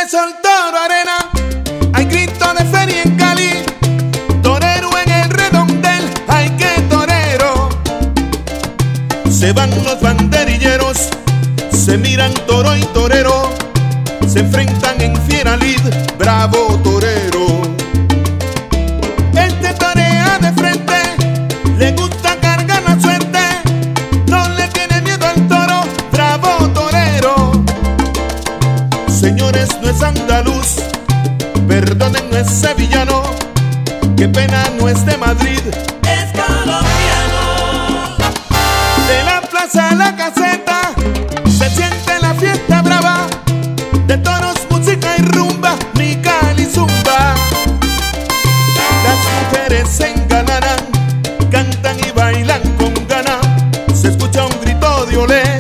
le soltó arena, hay grito de feria en Cali, torero en el redondel, ay qué torero. Se van los banderilleros, se miran toro y torero, se enfrentan en fiera lid, bravo torero. Este torea de frente, le gusta cargar la suerte, no le tiene miedo al toro, bravo torero. Señores, no es andaluz, perdonen, no es sevillano, qué pena, no es de Madrid, es colombiano. De la plaza a la caseta se siente la fiesta brava, de toros, música y rumba, mi Cali zumba. Las mujeres se engalanan, cantan y bailan con gana, se escucha un grito de olé.